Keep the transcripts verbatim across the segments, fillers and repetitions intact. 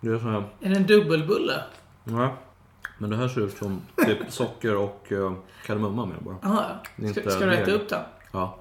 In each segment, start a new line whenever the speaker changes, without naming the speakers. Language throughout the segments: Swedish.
Det är så här.
Är det en dubbelbulle?
Nej. Men det här ser ut som typ socker och uh, kardemumma med bara.
Aha, ja. Ska, ska du äta upp den?
Ja.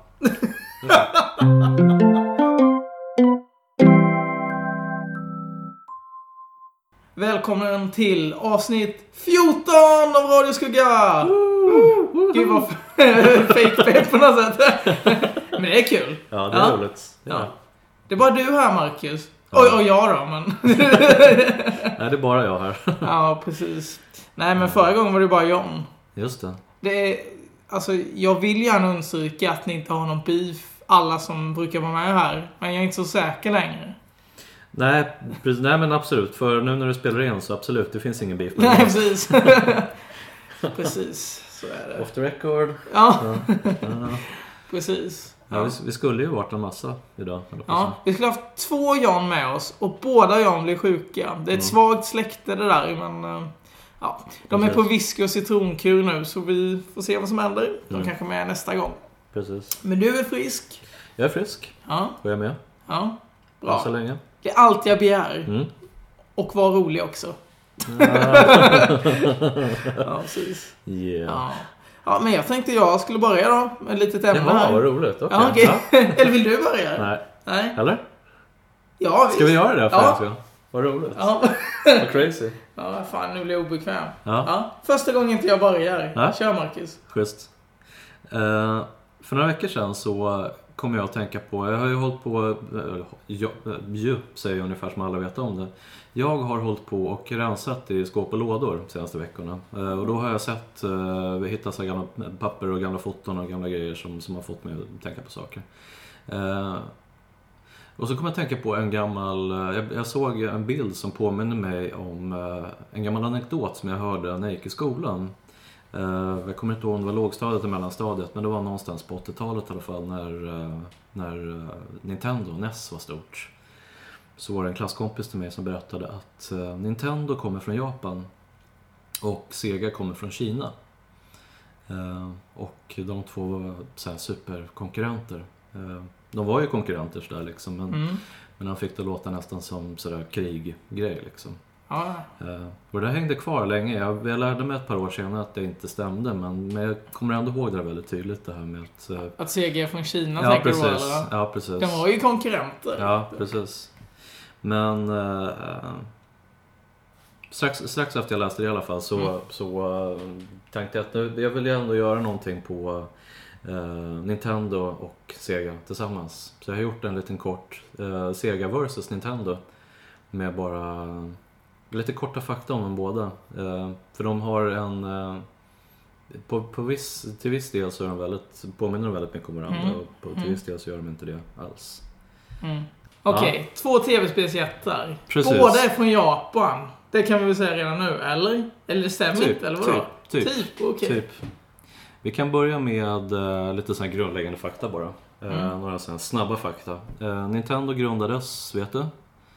Välkommen till avsnitt fjorton av Radio Skugga! Woo! Gud vad fake på något sätt. Men det är kul.
Ja, det är ja. roligt. Ja.
Ja. Det är bara du här, Marcus. Ja. Och, och jag då, men...
Nej, det är bara jag här.
Ja, precis. Nej, men förra gången var det bara John.
Just det.
Det är... Alltså, jag vill gärna understryka att ni inte har någon beef, alla som brukar vara med här. Men jag är inte så säker längre.
Nej, precis, nej men absolut. För nu när du spelar in så absolut, det finns ingen beef.
Nej, precis. Precis, så är det.
Off the record.
Ja,
ja. ja.
Precis.
Ja, ja. Vi, vi skulle ju varit en massa idag.
Ja, vi skulle ha haft två Jan med oss och båda Jan blir sjuka. Det är ett mm. svagt släkte det där, men... Ja, de Precis. är på whisky och citronkur nu, så vi får se vad som händer. De mm. kanske är med nästa gång.
Precis.
Men du är frisk.
Jag är frisk.
Ja.
Och jag är med.
Ja, bra.
Så länge.
Det är allt jag begär.
Mm.
Och var rolig också. Ja, precis.
Yeah.
Ja. Ja, men jag tänkte jag skulle börja då med ett litet ämne
Jaha,
här.
vad roligt. Okay.
Ja, okay.
Ja.
Eller vill du börja?
Nej.
Nej.
Eller?
Ja,
ska vi göra det för
ja.
en ska? Vad roligt.
Ja.
Vad crazy.
Ja, fan, nu blir jag obekväm.
Ja.
Ja. Första gången inte jag börjar.
Ja.
Kör, Marcus.
Schysst. Uh, för några veckor sedan så kom jag att tänka på, jag har ju hållit på, uh, ju, ju säger jag ungefär som alla vet om det. Jag har hållit på och rensat i skåp och lådor de senaste veckorna. Uh, och då har jag sett, uh, hittat så gamla papper och gamla foton och gamla grejer som, som har fått mig att tänka på saker. Uh, Och så kom jag att tänka på en gammal, jag, jag såg en bild som påminner mig om uh, en gammal anekdot som jag hörde när jag gick i skolan. Uh, jag kommer inte ihåg om det var lågstadiet eller mellanstadiet, men det var någonstans på åttiotalet i alla fall när, uh, när uh, Nintendo, N E S var stort. Så var det en klasskompis till mig som berättade att uh, Nintendo kommer från Japan och Sega kommer från Kina. Uh, och de två var så här superkonkurrenter. Uh, De var ju konkurrenter så där liksom, men, mm. men han fick det låta nästan som sådär kriggrej liksom.
Ja.
Uh, och det hängde kvar länge. Jag, jag lärde mig ett par år senare att det inte stämde, men, men jag kommer ändå ihåg det väldigt tydligt det här med att... Uh,
att Sega från Kina,
ja,
tänker
precis.
du eller?
Ja, precis.
De var ju konkurrenter.
Ja, precis. Men uh, strax, strax efter jag läste det i alla fall så, mm. så uh, tänkte jag att nu, jag vill ändå göra någonting på... Uh, Nintendo och Sega tillsammans. Så jag har gjort en liten kort uh, Sega versus Nintendo med bara lite korta fakta om dem båda. Uh, för de har en uh, på, på viss, till viss del så är de väldigt, påminner de väldigt mycket om varandra mm. och på, till viss del så gör de inte det alls.
Mm. Okej, okay. ja. Två tv-spelsjättar.
Precis.
Båda är från Japan. Det kan vi väl säga redan nu, eller? Eller det stämmer
typ,
inte, eller vad?
Typ, typ,
typ, okej. Okay.
Typ. Vi kan börja med uh, lite sån här grundläggande fakta bara. Uh,
mm.
Några sån här snabba fakta. Uh, Nintendo grundades, vet du?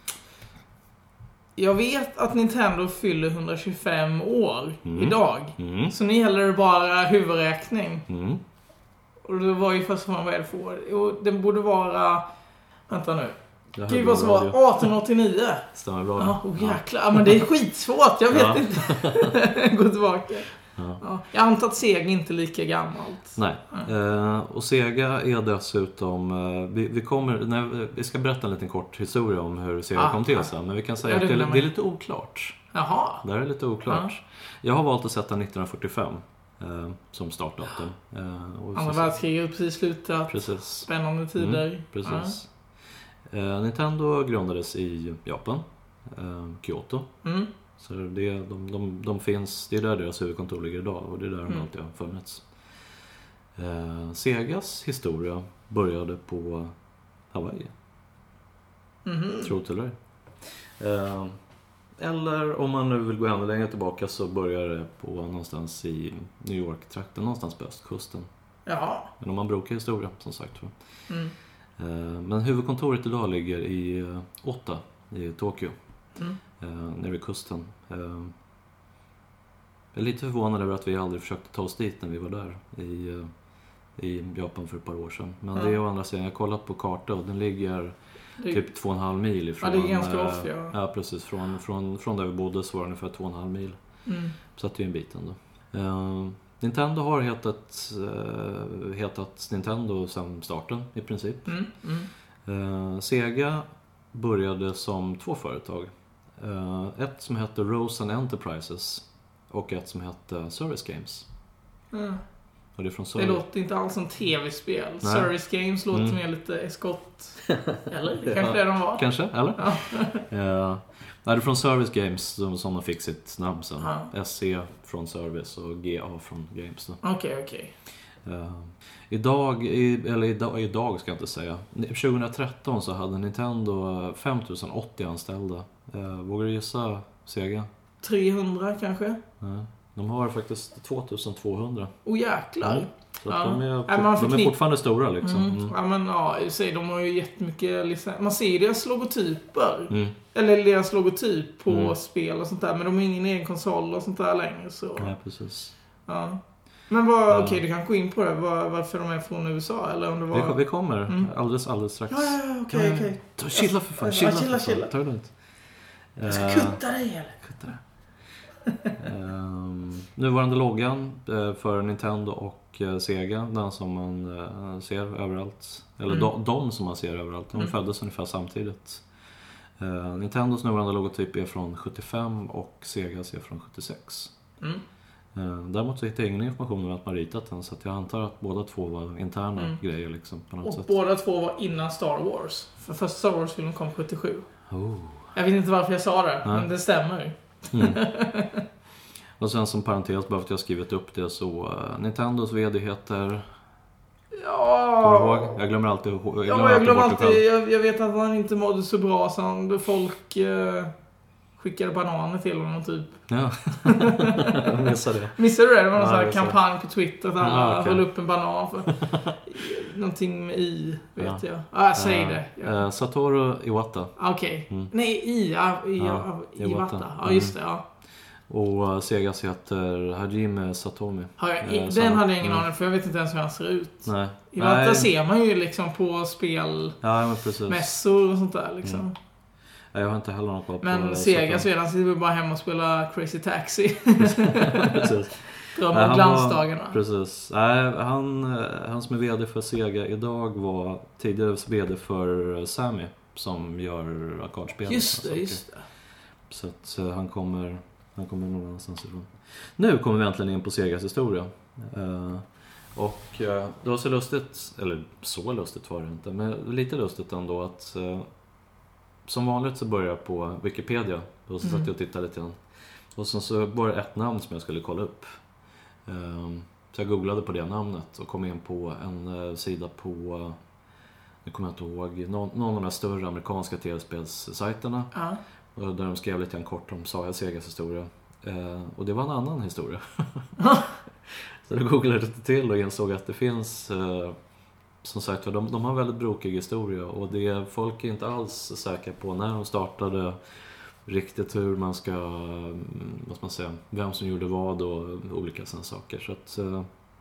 Jag vet att Nintendo fyller hundratjugofem år
mm.
idag.
Mm.
Så nu gäller det bara huvudräkning.
Mm.
Och det var ju först vad det får. Och det borde vara... Vänta nu. Gud vad som var arton åttionio.
Stämmer bra.
Ja, oh, jäklar. Ja, men det är skitsvårt. Jag vet ja. inte. Gå tillbaka.
Ja.
Ja, jag antar att Sega inte är lika gammalt.
Nej, eh, och Sega är dessutom eh, vi, vi kommer, nej, vi ska berätta en liten kort historia om hur Sega ah, kom till sen. Men vi kan säga ja, det att det, det är lite oklart.
Jaha.
Det är lite oklart. Ja. Jag har valt att sätta nittonhundrafyrtiofem eh, som startdatum. eh,
Andra världskriget precis slutat.
Precis.
Spännande tider.
Mm, precis. ja. eh, Nintendo grundades i Japan, eh, Kyoto.
Mm.
Så det, de, de, de finns, det är där deras huvudkontor ligger idag och det är där de mm. alltid har funnits. Eh, Segas historia började på Hawaii.
Mm-hmm.
Tror till det. Eh, eller om man nu vill gå ännu längre tillbaka så börjar det på någonstans i New York-trakten, någonstans på östkusten.
Jaha.
Men om man brukar historia, som sagt.
Mm.
Eh, men huvudkontoret idag ligger i uh, Ota, i Tokyo.
Mm.
Uh, nere vid kusten. Uh, jag är lite förvånad över att vi aldrig försökte ta oss dit när vi var där i, uh, i Japan för ett par år sedan. Men mm. det är å andra sidan, jag har kollat på kartan och den ligger
det...
typ två och en halv mil ifrån.
Ja, det är ganska äh, ofta, ja.
Ja, precis. Från, från, från där vi bodde så var det ungefär två och en halv mil.
Mm.
Så att det är en bit ändå. Uh, Nintendo har hetat, uh, hetat Nintendo sedan starten i princip.
Mm. Mm.
Uh, Sega började som två företag. Uh, ett som hette Rosen Enterprises och ett som hette Service Games.
Mm.
Och det, är från
det låter inte alls som tv-spel. Nej. Service Games låter mm. mer lite eskort. Eller? Kanske ja. det de var.
Kanske, eller?
Ja.
uh, det är från Service Games som, som de fick sitt namn sen.
Ja.
S C från Service och G A från Games.
Okej, okay, okej.
Okay. Uh, idag, i, eller idag, idag ska jag inte säga. tjugohundratretton så hade Nintendo femtusen åttio anställda. Uh, vågar du gissa, Sega?
trehundra kanske?
Uh, de har faktiskt tvåtusentvåhundra.
Åh jäklar.
Mm. Så ja. de, är,
ja,
de är fortfarande stora liksom.
Mm. Mm. Ja men ja, jag säger, de har ju jättemycket licens. Man ser deras logotyper.
Mm.
Eller deras logotyp på
mm.
spel och sånt där. Men de har ingen egen konsol och sånt där längre. Så.
Ja, precis.
Ja. Men vad,
ja.
okej, okay, du kan gå in på det. Var, varför de är från U S A? Eller om det var...
vi, vi kommer mm. alldeles, alldeles strax.
Ja, ja, okej, okej. Okay.
Ta chilla för fan.
Chilla, chilla, chilla.
Ta det lugnt.
Jag ska kutta dig, eller?
Kutta dig. um, nuvarande loggan uh, för Nintendo och uh, Sega, den som man uh, ser överallt, eller mm. de, de som man ser överallt, de mm. föddes ungefär samtidigt. uh, Nintendos nuvarande logotyp är från sjuttiofem och Segas är från sjuttiosex.
mm.
uh, Däremot så hittar jag ingen information om att man ritat den, så att jag antar att båda två var interna mm. grejer liksom, på något
och
sätt.
båda två var innan Star Wars. För första Star Wars-filmen kom sjuttiosju.
oh.
Jag vet inte varför jag sa det, ja. men det stämmer.
Mm. Och sen som parentes, bara för att jag har skrivit upp det, så uh, Nintendos vd heter...
Ja...
Jag glömmer alltid... Jag glömmer
ja, jag, glömmer alltid, alltid jag, jag vet att han inte mådde så bra, så han, folk uh, skickade bananer till honom typ.
Ja, jag missade det.
Missade du det? Det var någon
ja,
sån här kampanj på Twitter att han
ja, okay.
höll upp en banan för någonting med i, vet
ja.
jag. Ja, jag säger
uh,
det. Ja.
Uh, Satoru Iwata.
Okej. Okay. Mm. Nej, i, ja, i, ja, Iwata. Iwata. Ja, just det, ja.
Och uh, Segas heter Hajime Satomi.
Ja, jag, uh, den hade jag ingen mm. aning, för jag vet inte ens hur han ser ut.
Nej.
Iwata
Nej.
ser man ju liksom på spel
ja, men precis.
mässor och sånt där liksom. Mm.
Ja, jag har inte heller någon koll på.
Men Sega sedan sitter vi bara hemma och spelar Crazy Taxi.
Precis.
Drar med glansdagarna.
Precis. Nej, han, han som är vd för Sega idag var tidigare vd för Sammy, som gör arkadspel.
Just det, just det.
Så att han kommer, han kommer någon annanstans ifrån. Nu kommer vi äntligen in på Segas historia. Uh, och uh, det var så lustigt, eller så lustigt var det inte, men lite lustigt ändå att uh, som vanligt så börjar jag på Wikipedia och så mm. satt jag och tittade lite grann. Och sen så var det ett namn som jag skulle kolla upp. Um, så jag googlade på det namnet och kom in på en uh, sida på, uh, jag kommer inte ihåg, någon, någon av de här större amerikanska tv-spelssajterna.
Uh.
Och där de skrev lite grann kort om Saga Segas historia. Uh, och det var en annan historia. Så jag googlade lite till och insåg att det finns... Uh, som sagt, de, de har väldigt brokig historia och det, folk är inte alls säkra på när de startade riktigt hur man ska, vad ska man säga, vem som gjorde vad och olika sådana saker. Så att eh,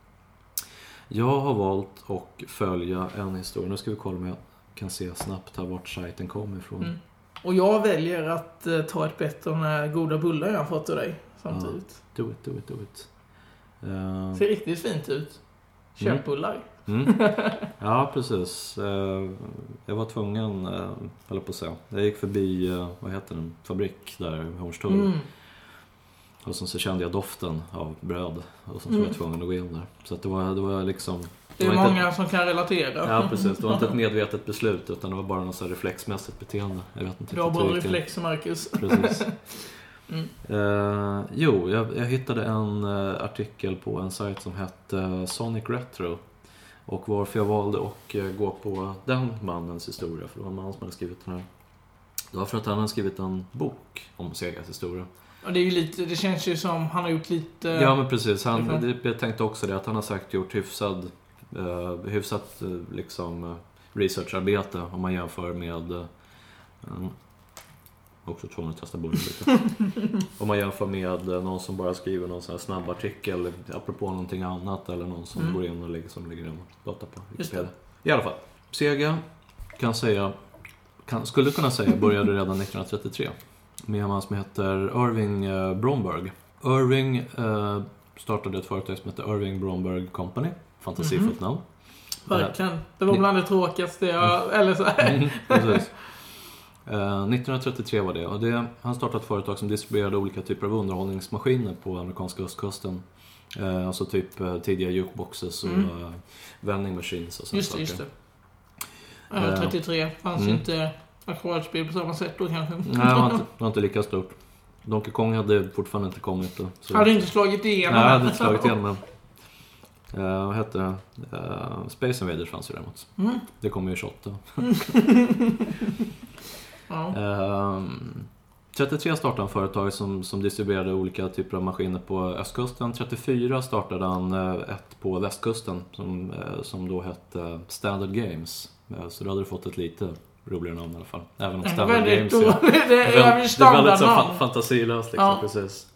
jag har valt att följa en historia. Nu ska vi kolla om jag kan se snabbt här vart sajten kommer ifrån. Mm.
Och jag väljer att eh, ta ett bett om den goda bullar jag har fått av dig samtidigt.
Ja, do it, do it, do it.
Uh, ser riktigt fint ut. Köpbullar.
Mm. Mm. Ja, precis. Jag var tvungen, eller på att säga. Jag gick förbi, vad heter den, fabrik där i Hornstull. Mm. Och sen så kände jag doften av bröd. Och sen så var jag tvungen att gå in där. Så att det var, det var liksom...
Det är det många ett, som kan relatera.
Ja, precis. Det var inte ett medvetet beslut, utan det var bara något så reflexmässigt beteende. Jag vet inte.
Bra, bra reflex, Marcus.
Precis. Mm. Uh, jo, jag, jag hittade en uh, artikel på en sajt som hette Sonic Retro. Och varför jag valde att uh, gå på den mannens historia, för det var en man som hade skrivit den här. Det var för att han hade skrivit en bok om Segas historia.
Och det är ju lite, det känns ju som han har gjort lite...
Ja, men precis. Han, det, jag tänkte också det, att han har sagt gjort hyfsad, uh, hyfsat uh, liksom, uh, researcharbete om man jämför med... Uh, också tvungen att testa bullen lite. Om man jämför med någon som bara skriver någon sån här snabb artikel apropå någonting annat, eller någon som mm. går in och lägger, som lägger in data på Wikipedia. I alla fall, Sega kan säga kan, skulle kunna säga började redan nittonhundratrettiotre med en man som heter Irving eh, Bromberg. Irving eh, startade ett företag som heter Irving Bromberg Company. Fantasifullt namn.
Verkligen. Det var bland det tråkigaste jag... Eller så här.
Mm, precis. Uh, nittonhundratrettiotre var det. Och det. Han startade ett företag som distribuerade olika typer av underhållningsmaskiner på amerikanska östkusten. Uh, alltså typ uh, tidiga jukeboxes och mm. uh, vending machines och sånt.
Just det, just det. Uh, trettiotre fanns mm. ju inte akkuratspel på samma sätt då kanske.
Nej, det var inte, det var inte lika stort. Donkey Kong hade fortfarande inte kommit då.
Så. Hade inte slagit igenom.
Nej, hade inte slagit igenom. Uh, vad hette det? Uh, Space Invaders fanns ju däremot. Mm. Det kom ju tjugoåtta. Ja. Uh, trettiotre startade han företag som, som distribuerade olika typer av maskiner på östkusten. trettiofyra startade han uh, ett på västkusten som, uh, som då hette Standard Games. Uh, så då hade du fått ett lite roligare namn i alla fall. Även om Standard Games
då,
ja,
det, är, det, är,
det är väldigt så fa- fantasilöst liksom, ja. Precis.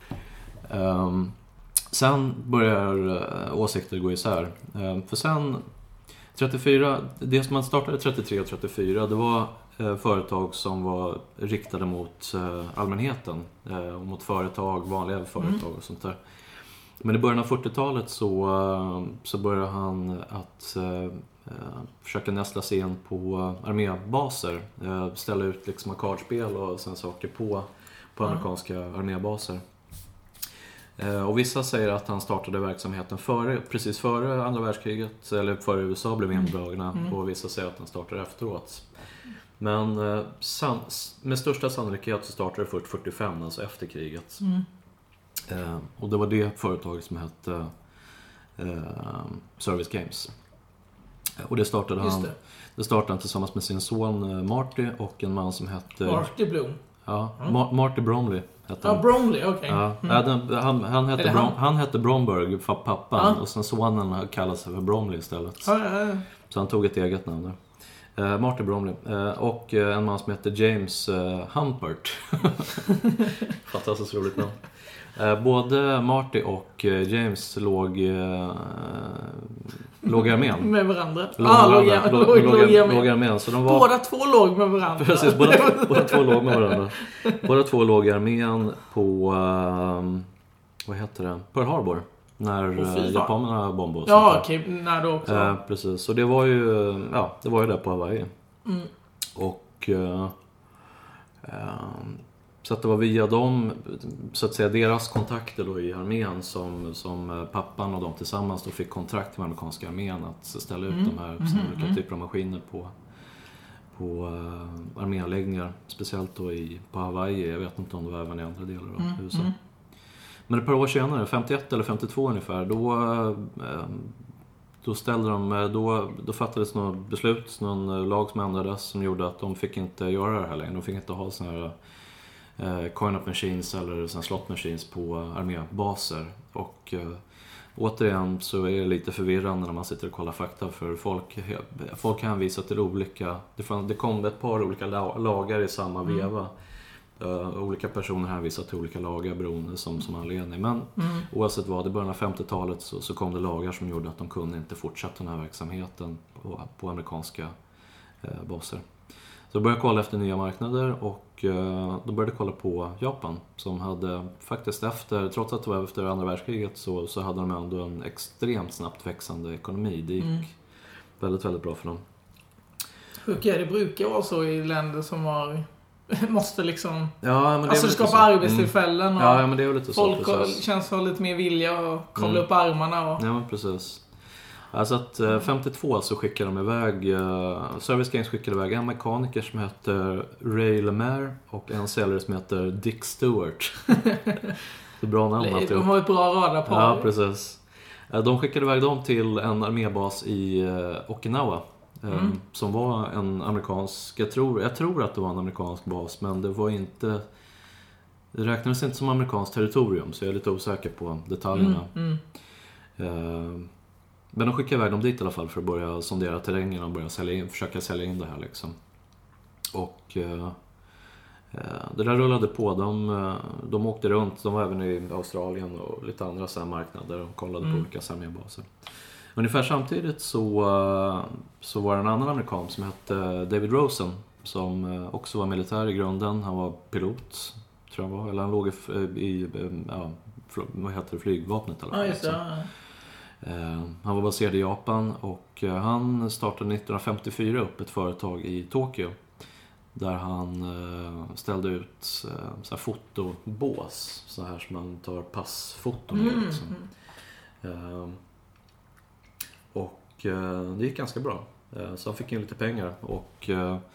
Um, sen börjar uh, åsikter gå isär. Uh, för sen trettiofyra, det som man startade trettiotre och trettiofyra, det var eh, företag som var riktade mot eh, allmänheten eh, och mot företag, vanliga företag mm. och sånt där. Men i början av fyrtiotalet så, eh, så började han att eh, försöka nästla sig in på armébaser, eh, ställa ut liksom arkadspel och såna saker på, på mm. amerikanska armébaser. Och vissa säger att han startade verksamheten före, precis före andra världskriget, eller före U S A blev indragna, mm. och vissa säger att han startade efteråt. Men san, med största sannolikhet så startade det först fyrtiofem, alltså efter kriget. Mm. Eh, och det var det företaget som hette eh, Service Games. Och det startade han det. det startade han tillsammans med sin son Marty och en man som hette
Marty Bloom.
Ja, mm. Ma- Marty Bromley hette han.
Ja, Bromley, okej. Okay.
Ja, mm. han, han, hette Brom, han? han hette Bromberg för pappan, ja. Och sen sonen kallade sig för Bromley istället.
Ja, ja, ja.
Så han tog ett eget namn där. Uh, Marty Bromley. Uh, och uh, en man som heter James uh, Humpert. Fantastiskt roligt namn. Uh, både Marty och uh, James låg uh, låg i armén.
Med varandra.
Låg, ah, låg, låg, låg, låg, låg, låg, låg i armén. Så de var...
Båda två låg med varandra.
Precis, båda, båda två låg med varandra. Båda två låg i armén på uh, vad heter det? Pearl Harbor. När uh, japanerna bombade oss.
Ja, okej, okay, när då också.
Uh, precis, så det var ju ja, det var ju där på Hawaii. Mm. Och uh, uh, så att det var via dem, så att säga, deras kontakter då i armén som, som pappan och de tillsammans då fick kontrakt med amerikanska armén att ställa ut mm. de här mm. olika mm. typer av maskiner på, på uh, arméanläggningar. Speciellt då i, på Hawaii, jag vet inte om det var även i andra delar av mm. U S A. Mm. Men ett par år senare, femtioett eller femtiotvå ungefär, då, uh, då ställde de, då, då fattades något beslut, någon lag som ändrades som gjorde att de fick inte göra det här längre. De fick inte ha såna här Uh, coin-up machines eller såna slot machines på armébaser. Och uh, återigen så är det lite förvirrande när man sitter och kollar fakta, för folk, folk hänvisar till olika, det, fann, det kom ett par olika la, lagar i samma mm. veva. Uh, olika personer hänvisar till olika lagar beroende som, som anledning. Men mm. oavsett vad, i början av femtiotalet så, så kom det lagar som gjorde att de kunde inte fortsätta den här verksamheten på, på amerikanska uh, baser. Så jag började kolla efter nya marknader och uh, då började jag kolla på Japan som hade faktiskt efter, trots att det var efter andra världskriget så, så hade de ändå en extremt snabbt växande ekonomi. Det gick mm. väldigt, väldigt bra för dem.
Hur det brukar vara så i länder som har måste liksom
ja, men det
alltså skapa arbetstillfällen
mm.
och
ja, men det är lite
folk
så,
känns ha lite mer vilja och kolla
mm.
upp armarna och...
Ja, men precis. Alltså att uh, femtiotvå så skickade de iväg uh, Service Games skickade iväg en mekaniker som heter Ray Lemaire och en säljare som heter Dick Stewart. Det är bra namn.
De har ett bra radarpar.
Ja, precis. Uh, de skickade iväg dem till en armébas i uh, Okinawa. Um, mm. Som var en amerikansk, jag tror, jag tror att det var en amerikansk bas, men det var inte, det räknades inte som amerikanskt territorium, så jag är lite osäker på detaljerna. Mm. Mm. Uh, men de skickade iväg dem dit i alla fall för att börja sondera terrängen och börja sälja in, försöka sälja in det här liksom. Och uh, uh, det där rullade på, de, uh, de åkte runt, de var även i Australien och lite andra så här marknader och kollade mm. på olika armébaser. Ungefär samtidigt så, så var det en annan amerikan som hette David Rosen som också var militär i grunden. Han var pilot, tror jag var. Eller han låg i, i ja, vad heter det, flygvapnet eller
ja, just det.
Han var baserad i Japan och han startade nittonhundrafemtiofyra upp ett företag i Tokyo. Där han ställde ut så här fotobås, så här som man tar passfoton med.
Mm.
Liksom. Och det gick ganska bra. Så han fick in lite pengar och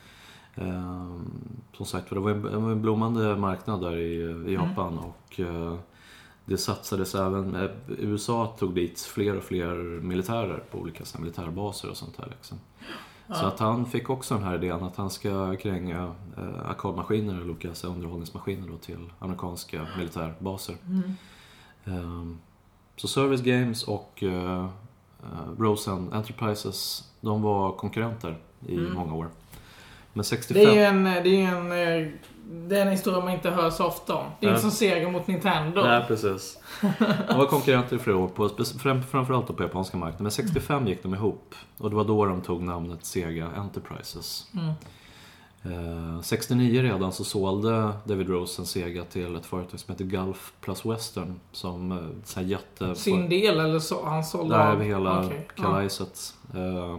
som sagt, för det var en blommande marknad där i, i Japan och det satsades även, U S A tog dit fler och fler militärer på olika såna, militärbaser och sånt där liksom. Ja. Så att han fick också den här idén att han ska kränga eh, arkadmaskiner eller olika så, underhållningsmaskiner då, till amerikanska militärbaser. Mm. Um, så Service Games och uh, uh, Rosen Enterprises, de var konkurrenter i mm. många år. Men sextiofem... Det är ju en, det är en, det är en historia man inte hör så ofta om. Det är inte som Sega mot Nintendo. Nej, precis. De var konkurrenter i flera år, på, framförallt på japanska marknaden. Men sextiofem gick de ihop. Och det var då de tog namnet Sega Enterprises. Mm. Eh, sextionio redan så sålde David Rosen Sega till ett företag som heter Gulf Plus Western. Som så här jätte...
Sin del eller så? Han sålde
där över hela okay. kalajset. Eh,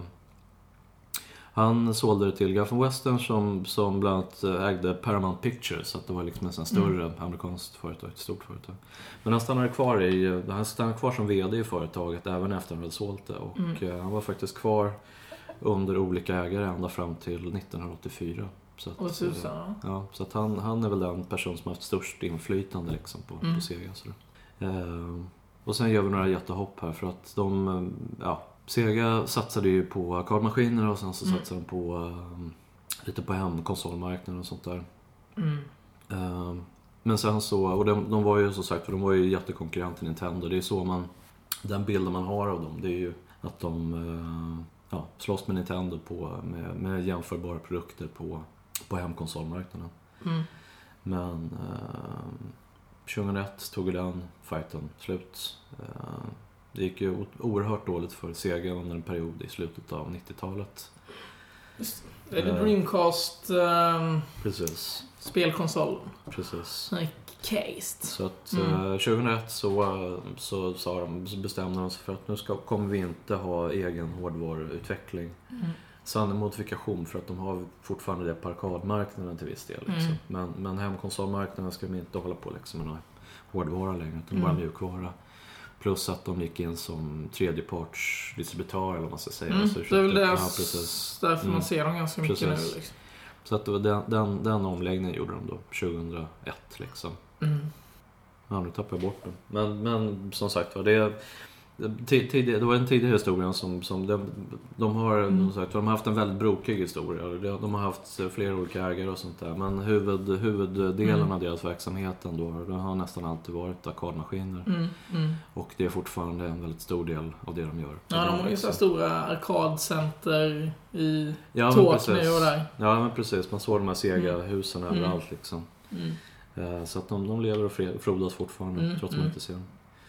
Han sålde det till Gulf Western som, som bland annat ägde Paramount Pictures, så att det var liksom en sån större mm. amerikanskt företag, ett stort företag. Men han stannade kvar i, han stannade kvar som vd i företaget även efter han hade sålt det och mm. han var faktiskt kvar under olika ägare ända fram till nittonhundraåttiofyra. Så att,
och Susan.
Ja, så att han, han är väl den person som har haft störst inflytande liksom på, mm. på Sega. Så eh, och sen gör vi några jättehopp här för att de, ja, Sega satsade ju på arkadmaskiner och sen så mm. satsade de på um, lite på hemkonsolmarknaden och sånt där. Mm. Um, men sen så, och de, de var ju så sagt, för de var ju jättekonkurrent till Nintendo. Det är så man, den bilden man har av dem, det är ju att de uh, ja, slåss med Nintendo på, med, med jämförbara produkter på, på hemkonsolmarknaden. Mm. Men uh, tjugohundraett tog den fighten slut. Uh, Det gick ju oerhört dåligt för Sega under en period i slutet av nittiotalet.
Just det. Är det Dreamcast um,
precis.
Spelkonsolen?
Precis.
Cased.
Så att mm. tjugohundraett så, så, sa de, så bestämde de sig för att nu ska, kommer vi inte ha egen hårdvaruutveckling. Mm. Sann modifikation för att de har fortfarande det på arkadmarknaden till viss del. Liksom. Mm. Men, men hemkonsolmarknaden ska de inte hålla på liksom, med någon hårdvara längre utan mm. bara mjukvara. Plus att de gick in som tredjeparts distributör eller vad man ska säga.
Mm,
så
det är väl det, ja, därför mm. man ser dem ganska mycket precis. Nu. Liksom.
Så att det var den, den, den omläggningen gjorde de då tjugohundraett liksom. Mm. Ja, nu tappar jag bort den. Men, men som sagt var det... Tid, det var en tidigare historia som, som de, de, har, mm. de, sagt, de har haft en väldigt brokig historia. De har haft flera olika ägare och sånt där. Men huvud, huvuddelen mm. av deras verksamhet ändå, det har nästan alltid varit arkadmaskiner. Mm. Mm. Och det är fortfarande en väldigt stor del av det de gör.
Ja, de har ju så stora arkadcenter i ja, Tokyo och där.
Ja, men precis. Man såg de här Sega-husen mm. överallt liksom. Mm. Så att de, de lever och frodas fortfarande mm. trots att man inte ser dem.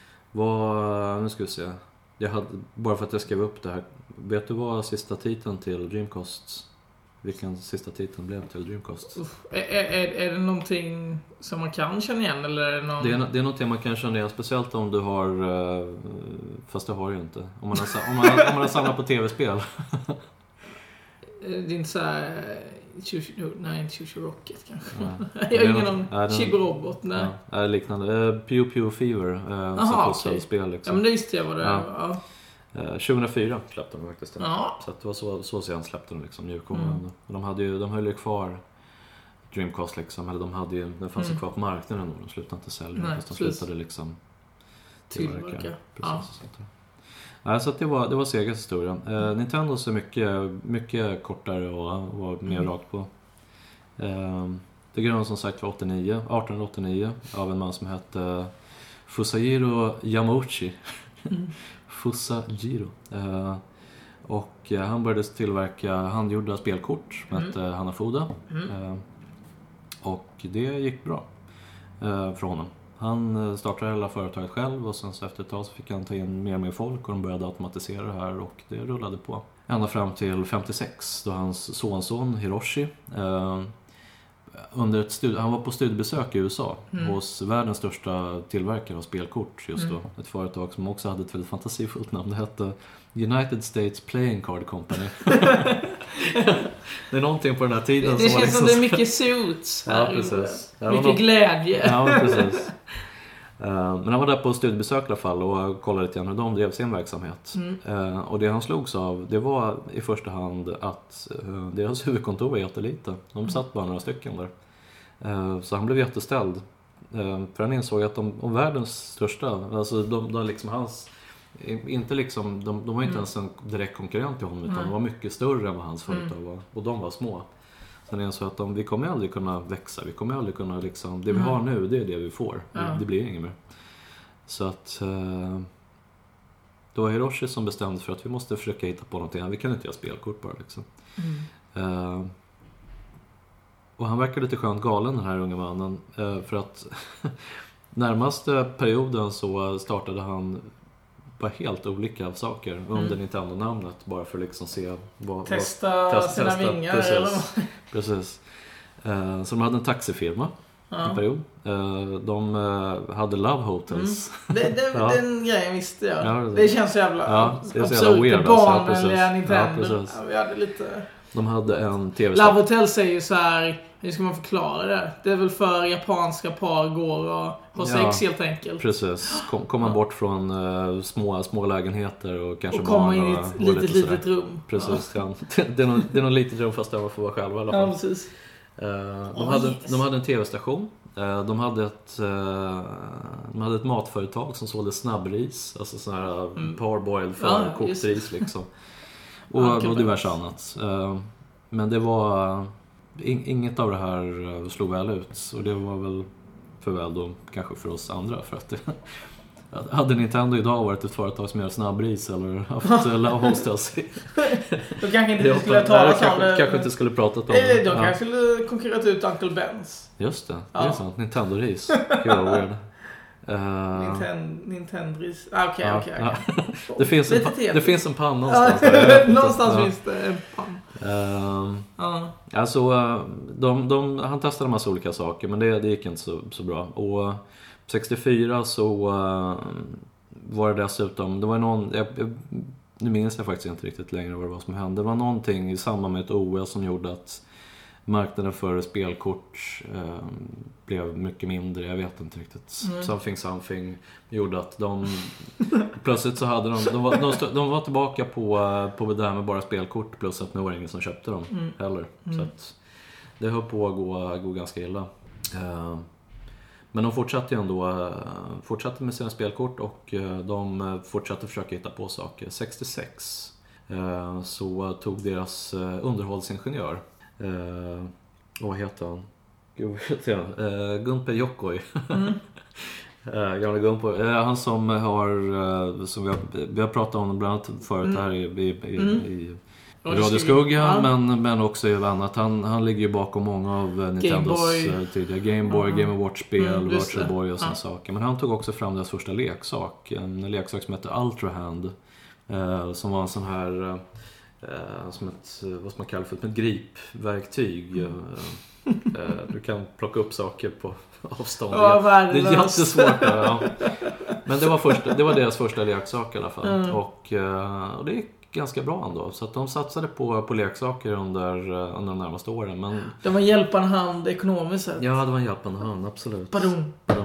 Vad, nu ska vi se. Jag hade, bara för att jag skrev upp det här. Vet du vad sista titeln till Dreamcast, vilken sista titeln blev till Dreamcast?
Är, är, är det någonting som man kan känna igen? Eller är det, någon...
det, är, det är någonting man kan känna igen, speciellt om du har, fast det har jag ju inte. Om man har, om man, om man har samlat på tv-spel.
Det är inte så här... Nej, inte Chuchu Rocket kanske. Ja. Jag har ingen om Chibi-robot. Nej.
Ja, är liknande. Uh, Pew Pew Fever. Uh,
Aha, okej.
Okay. Liksom.
Ja, men det visste jag vad det ja.
Ja. Uh, tjugohundrafyra släppte de faktiskt. Ja. Så att det var så, så sen släppte de liksom mjukvaran. Mm. De hade ju, de höll ju kvar Dreamcast liksom. Eller de hade ju, den fanns ju mm. kvar på marknaden och de slutade inte sälja. Nej, de slutade liksom
tillverka. Precis.
Ja. Ja, så att det var, det var Segas historia. Eh, Nintendo är mycket, mycket kortare och var mer mm. rakt på. Eh, det grundades som sagt var åttionio, arton åttionio av en man som hette Fusajiro Yamauchi. Mm. Fusajiro. Eh, och eh, han började tillverka handgjorda spelkort som mm. hette Hanafuda. Mm. Eh, och det gick bra eh, för honom. Han startade hela företaget själv och sen så efter ett tag så fick han ta in mer och mer folk och de började automatisera det här och det rullade på. ända fram till femtiosex då hans sonson Hiroshi eh, under ett stud- han var på studiebesök i U S A mm. hos världens största tillverkare av spelkort just då. Mm. Ett företag som också hade ett väldigt fantasifullt namn. Det hette United States Playing Card Company. Det är någonting på den här tiden.
Det
som
känns
liksom...
som det är mycket suits här.
Ja, precis.
Mycket något... glädje.
Ja, precis. Men han var där på studiebesök i alla fall och kollade lite grann hur de drev sin verksamhet. Mm. Och det han slogs av, det var i första hand att deras huvudkontor var jättelite. De satt bara några stycken där. Så han blev jätteställd. För han insåg att de, om världens största, alltså de, de liksom hans, inte liksom, de, de var inte mm. ens en direkt konkurrent till honom utan mm. de var mycket större än vad hans företag var. Och de var små. Sen insåg att de, vi kommer aldrig kunna växa, vi kommer aldrig kunna liksom, det vi mm. har nu, det är det vi får. Ja. Det, det blir inget mer. Så att eh, då var Hiroshi som bestämde för att vi måste försöka hitta på någonting. Vi kan inte göra spelkort bara liksom. Mm. Eh, och han verkar lite skönt galen den här unga mannen. Eh, för att närmaste perioden så startade han bara helt olika saker mm. under Nintendo-namnet. Bara för att liksom se vad,
testa,
vad, testa
sina
testa.
vingar.
Precis.
Eller?
Precis. Eh, så de hade en taxifirma. Ja. En period. De hade Love Hotels.
Mm. Det, det, ja. Den grejen visste jag.
Ja, det,
det känns så jävla
ja, det är så
absurt.
Weird,
barnvänliga
alltså.
Nintendo.
Ja,
ja, vi hade lite...
De hade en tv
Love Hotel säger så här, hur ska man förklara det? Det är väl för japanska par går och har sex ja, helt enkelt.
Precis. Kom, komma ja. bort från uh, små, små lägenheter och kanske
och komma
barn
in i ett litet, litet, litet rum.
Precis. Ja. Det är nog, det är nog litet rum fast där man får vara själva i alla fall.
Ja, precis.
Uh, de, oh, hade, yes. de hade en tv-station. Uh, de, hade ett, uh, de hade ett matföretag som sålde snabbris. Alltså sån här mm. parboiled för ja, kokt ris liksom. Och, ja, och diverse annat. Uh, men det var... Uh, in, inget av det här uh, slog väl ut. Och det var väl för väl då kanske för oss andra. För att det, hade Nintendo idag varit ett företag som gör snabbris eller haft Love Hostels.
Då kanske inte skulle ta
nej, kanske, kanske inte skulle pratat om
det. De kanske skulle konkurrerat ut Uncle Ben's.
Just det, det ja. är sant. Nintendo-ris. Gud vad weird. Uh,
Nintendo, Nintendo-ris. Ah, okej,
ja,
okej,
ja.
okej.
Det finns en, det finns en pann någonstans.
någonstans ja. finns det en pann.
Uh,
uh.
Alltså, de, de, han testade en massa olika saker, men det, det gick inte så, så bra. Och sextiofyra så uh, var det dessutom, det var någon, jag, jag, nu minns jag faktiskt inte riktigt längre vad det var som hände. Det var någonting i samband med ett O S som gjorde att marknaden för spelkort eh, blev mycket mindre, jag vet inte riktigt. Mm. Something something gjorde att de plötsligt så hade de de var, de, stod, de var tillbaka på, på det här med bara spelkort plus att nu var det ingen som köpte dem mm. heller. Mm. Så att det höll på att gå, gå ganska illa. Eh, men de fortsatte ju ändå fortsatte med sina spelkort och de fortsatte försöka hitta på saker. sextiosex eh, så tog deras underhållsingenjör Uh, vad heter han? Gud, uh, Gunpei Yokoi. Mm. uh, gamla Gunpei. Uh, han som har, uh, som vi har, vi har pratat om bland annat förut mm. här i, i, i, mm. i Radioskugga, ja. men, men också i annat. Han, han ligger ju bakom många av Nintendos uh, tidigare Game Boy, uh-huh. Game Watch-spel, mm, Virtual Boy och sådana ja. saker. Men han tog också fram deras första leksak. En leksak som heter Ultra Hand. Uh, som var en sån här... Uh, Uh, som ett, vad man kallar för ett gripverktyg. Uh, uh, du kan plocka upp saker på avstånd.
Oh,
det är jättesvårt. Ja. Men det var, första, det var deras första leksak i alla fall. Mm. Och, uh, och det gick ganska bra ändå. Så att de satsade på, på leksaker under, uh, under de närmaste åren. Men...
Det var en hjälpande hand ekonomiskt sett.
Ja, det var en hjälpande hand, absolut.
Pardon.
Pardon.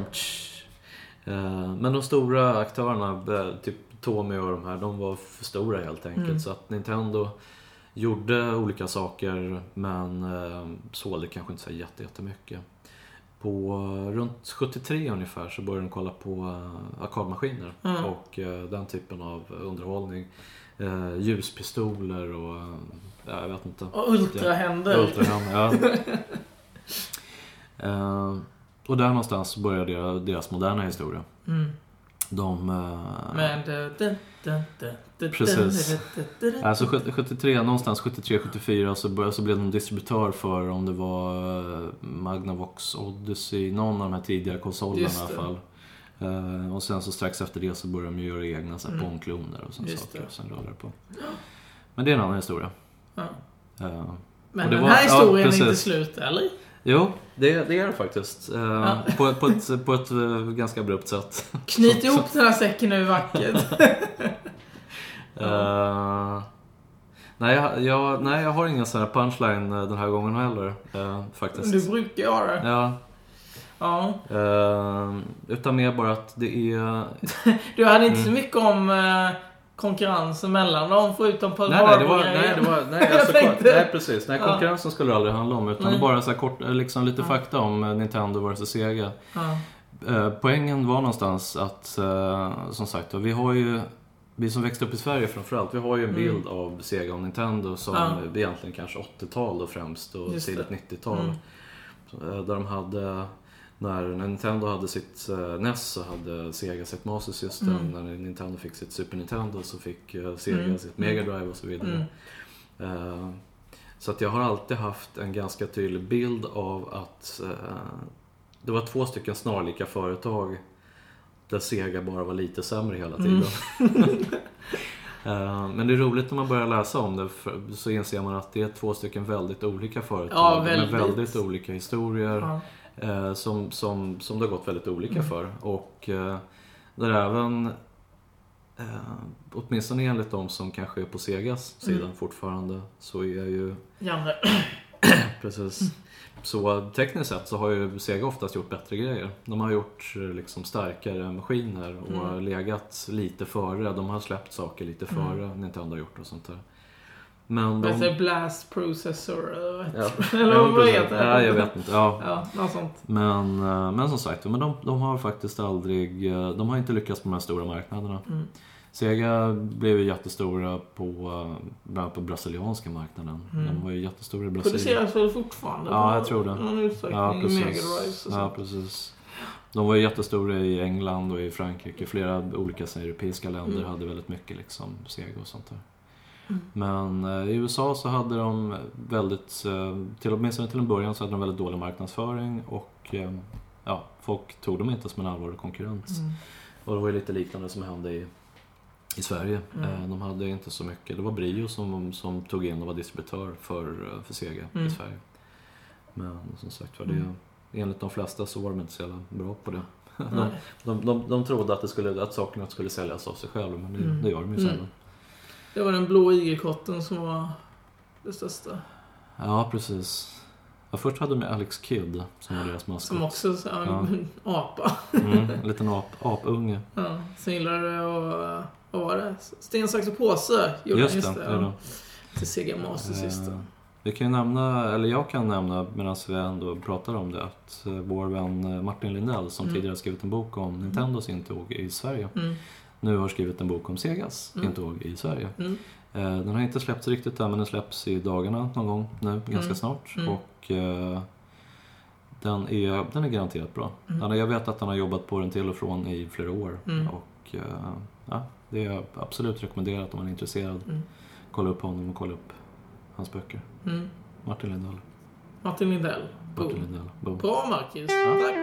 Uh, men de stora aktörerna, typ Tommy och de här, de var för stora helt enkelt. Mm. Så att Nintendo gjorde olika saker men eh, sålde kanske inte så jätte, jättemycket. På runt sjuttiotre ungefär så började de kolla på eh, arkadmaskiner mm. och eh, den typen av underhållning. Eh, ljuspistoler och eh, jag vet inte.
Och ultrahänder.
Ultrahänder, ja. eh, och där någonstans började deras, deras moderna historia. Mm. De...
Men, da, da, da, da,
precis. Alltså sjuttiotre, någonstans sjuttiotre sjuttiofyra så, började, så blev de distributör för om det var Magnavox Odyssey, någon av de här tidigare konsolerna i alla fall. Uh, och sen så strax efter det så började de göra egna så här, mm. Pong-kloner och sådana saker. Och sen rullar det på. Men det är en annan historia.
Ja.
Uh,
Men den var, här historien ja, är inte slut, eller?
Jo, det, det är det faktiskt. Uh, ja. på, på, ett, på ett uh, ganska abrupt sätt.
Knyt ihop den här säcken nu vackert.
uh, nej, jag, jag, nej, jag har ingen sån här punchline den här gången heller. Uh, faktiskt.
Du brukar göra det.
Ja.
Ja.
Uh, utan mer bara att det är...
Du hade inte mm. så mycket om... Uh, konkurrensen mellan dem förutom på
nej, nej, det var, nej, det var nej, alltså, nej, precis. Nej, konkurrensen ja. skulle det aldrig handla om utan nej. bara så här kort, liksom lite ja. fakta om Nintendo versus Sega. Ja. Eh, poängen var någonstans att eh, som sagt, vi har ju vi som växte upp i Sverige framförallt, vi har ju en bild mm. av Sega och Nintendo som ja. egentligen kanske åttiotal då främst och tidigt nittiotal. Mm. Så, eh, där de hade När Nintendo hade sitt uh, N E S så hade Sega sitt Master System. Mm. När Nintendo fick sitt Super Nintendo så fick uh, Sega mm. sitt Mega Drive och så vidare. Mm. Uh, så att jag har alltid haft en ganska tydlig bild av att uh, det var två stycken snarlika företag där Sega bara var lite sämre hela tiden. Mm. uh, men det är roligt när man börjar läsa om det för, så inser man att det är två stycken väldigt olika företag
ja, väldigt.
med väldigt olika historier. Ja. Eh, som, som, som det har gått väldigt olika mm. för och eh, där även eh, åtminstone enligt de som kanske är på Segas sidan mm. fortfarande så är ju
Janne.
precis mm. så tekniskt sett så har ju Sega oftast gjort bättre grejer. De har gjort liksom starkare maskiner och mm. legat lite före. De har släppt saker lite före mm. Nintendo har gjort och sånt där. Men de...
Vad Blast Processor eller
ja.
eller vad heter det?
Ja, jag vet inte. Ja.
Ja, något sånt.
Men, men som sagt, men de, de har faktiskt aldrig de har inte lyckats på de här stora marknaderna. Mm. Sega blev ju jättestora på bland annat på brasilianska marknaden. Mm. De var ju jättestora i Brasilien.
Produceras väl fortfarande?
Ja, jag tror det.
Någon utsträckning
ja, precis.
Mega Drives och
ja, precis. De var ju jättestora i England och i Frankrike. Flera olika europeiska länder mm. hade väldigt mycket liksom Sega och sånt där. Mm. Men eh, i U S A så hade de väldigt, eh, till åtminstone till en början så hade de väldigt dålig marknadsföring och eh, ja, folk tog dem inte som en allvarlig konkurrens. Mm. Och det var ju lite liknande som hände i, i Sverige. Mm. Eh, de hade inte så mycket, det var Brio som, som tog in och var distributör för, för Sega mm. i Sverige. Men som sagt var det, mm. enligt de flesta så var de inte så jävla bra på det. de, de, de, de trodde att, det skulle, att sakerna skulle säljas av sig själv men det, mm. det gör de ju sällan. Mm.
Det var den blå igelkotten som var det största.
Ja, precis. Ja, först hade de Alex Kidd som var deras maskot.
Som också sa en ja. apa.
Mm, en liten ap, apunge.
Ja, sen gillade det och vad var det? Sten, sax och påse.
Just, just det. det ja.
Till Sega Master System. Uh,
vi kan ju nämna, eller jag kan nämna medan vi ändå pratar om det, att uh, vår vän Martin Lindell som mm. tidigare skrivit en bok om Nintendos intåg i Sverige. Mm. Nu har skrivit en bok om Segas mm. intåg i Sverige. Mm. Eh, den har inte släppts riktigt än men den släpps i dagarna någon gång nu, mm. ganska snart. Mm. Och eh, den, är, den är garanterat bra. Mm. Jag vet att han har jobbat på den till och från i flera år. Mm. Och eh, ja, det är absolut rekommenderat om man är intresserad. Mm. Kolla upp honom och kolla upp hans böcker. Mm. Martin Lindell.
Martin Lindell.
Martin Lindell. Boom.
Bra Marcus, ja. Tack.